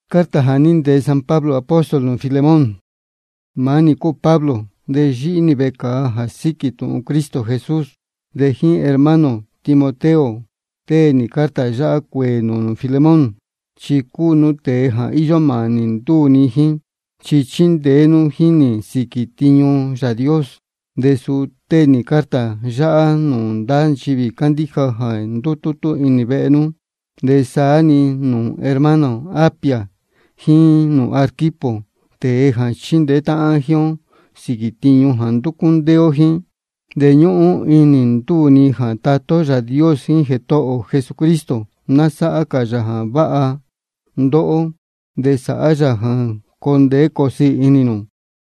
Carta hanin de San Pablo apóstol no Filemón. Mani ku Pablo de jini beka hasiki tu Cristo Jesús de hin hermano Timoteo te ni carta ya kwe no Filemón. Chiku nu te ha iyo manin tu ni hin. Chichin de nu hini sikitiño ya Dios. De su te ni carta ya no dan chivi candija ha ndututu inibenu. De saani no hermano Apia. Hin no Arquipo te ha chinde ta agion sikitiño handukundeo hin de ñu inin tu ni ha tato ya Dios hin jeto Jesucristo nasa aka ya ha ba'a ndo de sa ya ha konde kosi ininu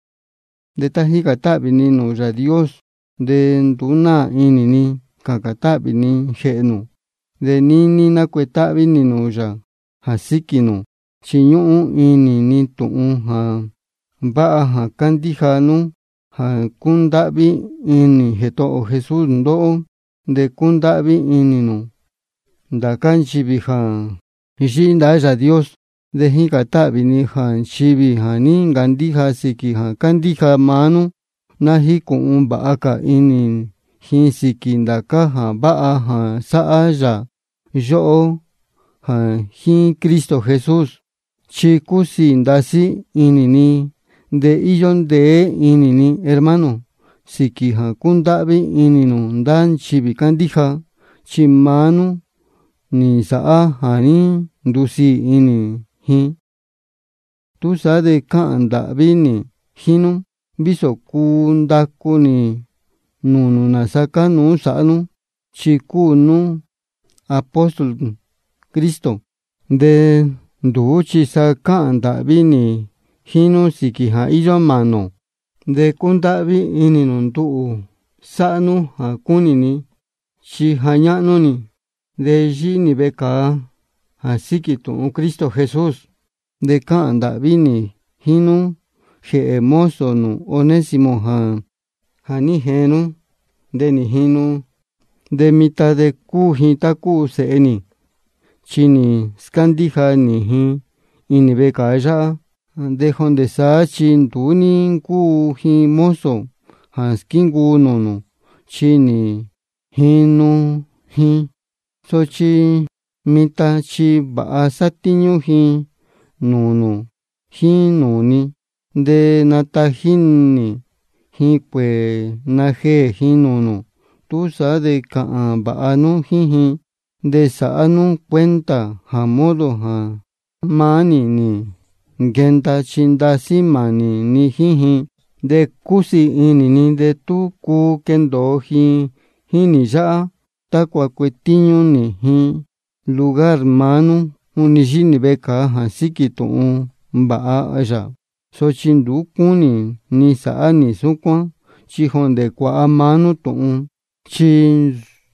de tajiga tabi ni no ya Dios de nduna inini kakatabi ni jenu de nini na kwetabi ni no ya hasikinu chiñu ini ni tu'un ha ba'a ha kandijanu ha kundabi ini jeto Jesús ndo de kundabi ininu nda kanchibi ha jinda ya Dios de hikatabi ni ha chibi ha ni ngandija siki ha kandija manu na hikun ba'a ka ini hin siki ndaka ha ba'a ha sa'a ya yo ha hin Cristo Jesús chikusi ndasi inini de iyon de inini hermano siki ha kundabi ininu ndan chibi kandija chimanu ni saa hani ndusi ini hi tu sa de kandabi ni hinu biso kundaku ni nunu nasaka nu sanu chiku nu apóstol Cristo de nduchi sa kandabi ni hinu siki ha iyo mano de kundabi ininu ndu sanu ha kunini chi hañanu ni de jini beka ha siki tu Cristo Jesús de kandabi ni hinu je mozo nu Onésimo ha ni henu de ni hinu de mitad de ku hita ku seeni chini skandija ni hi ini beka ya de honde sa chin tuni ku hi mozo haskingu nono chini hinu hi so chi mita chi ba satiñu hi nono hi noni de natahini hi pue naje hi nono tu sa de ka ba anu hi de sa anu cuenta ha modo ha mani ni genta chindasi mani ni hi de kusi ini ni de tu ku kendo hi ni ya takwa kwetiño ni hi lugar manu unijini beka ha siki tu ba aya so chindu kuni ni sa ni sukwa chi honde kwa manu tu chi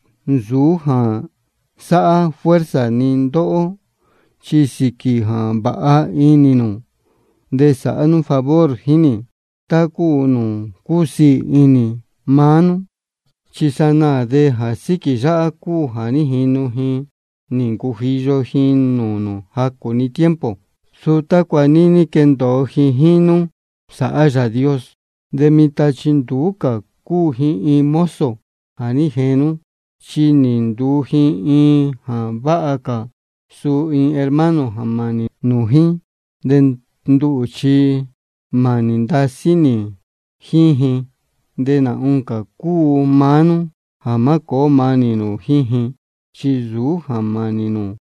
zu ha sa fuerza ni ndo chi siki ha ba'a ininu de sa anu favor hini taku nu kusi ini manu chi sana de ha siki ya ku hani hinu hi ninku hiyo hinu nu haku ni tiempo su takwa nini kendo hi hinu sa ya Dios de mita chinduka ku hi mozo hani henu chi nindu hi ha ba'a ka su hermano hamani nuhi de ndu chi mani ndasini hihi de na unka ku manu hamako mani nu hihi chizu hamani nu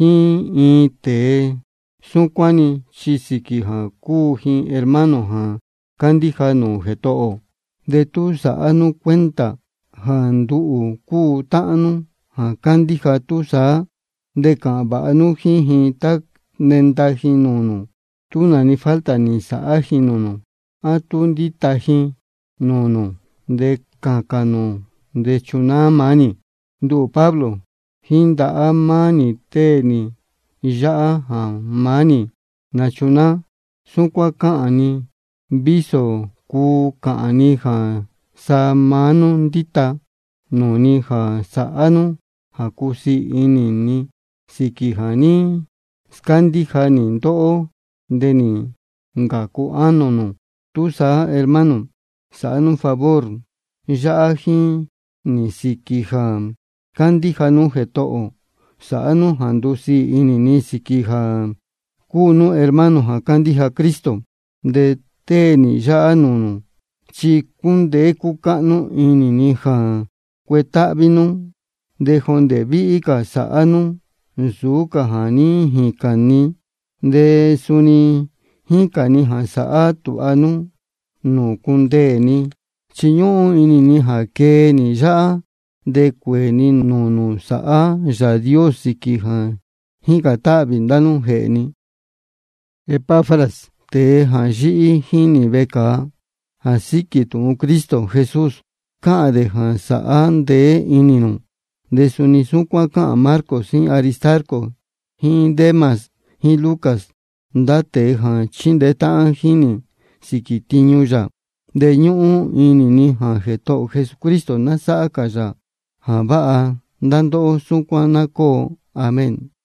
hi te sukwani chisiki ha ku hi hermano ha kandija nu jeto de tu sa anu cuenta ha ndu ku ta'anu ha kandija tu sa de ka ba anu hi tak nenda hi nunu tu na ni falta ni sa hi nunu a tu ndita hi nunu de kakanu de chuna mani ndu Pablo hinda amani te ni ya ha mani na chuna sukwa kaani biso ku kaani ha sa manu ndita nuni ha sa anu ha kusi ini ni siki hani skandija ni ndo'o nde ni ngaku anu nu. Tusa hermano, sa'a nu favor ya'a jin ni siki ja kandija nu jeto'o. Sa'a nu ja ndusi ini ni siki ja kuu nu hermano ja kandija Kristo. Nde tee ni ya'a nunu chi kundee kuka'nu ini ni ja kueta'vi nu nde jonde vi'i ka sa'a nu nsuu ka ja ni jikani nde suni jikani ja sa'a tu'a nu nu kundee ni. Chiñu'u ini ni ja kee ni ya'a nde kueni nunu sa'a Yaa Dios siki ja jika ta'vi ndanu je'e ni. Epáfras, tee ja yi'i jini vekaa ja siki tu'un Kristo Jesus, ka'an de ja sa'a ndee ini nu. Nde suni sukuan ka'an Marcos jin Aristarco jin Demas jin Lucas, nda tee ja chindee ta'an jini siki tiñu ya. Nde ñu'u ini ni ja jeto'o Jesucristo na sa'a ka ya ja va'a nda ndo'o sukuan na koo. Amén.